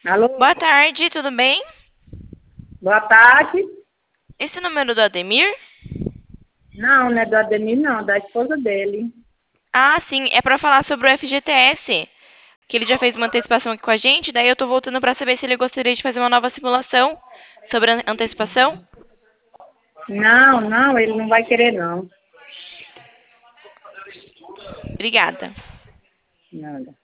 Alô? Boa tarde, tudo bem? Boa tarde. Esse é o número do Ademir? Não, não é do Ademir, não, da esposa dele. Ah, sim, é pra falar sobre o FGTS, que ele já fez uma antecipação aqui com a gente, daí eu tô voltando pra saber se ele gostaria de fazer uma nova simulação sobre a antecipação. Não, não, ele não vai querer, não. Obrigada. Nada.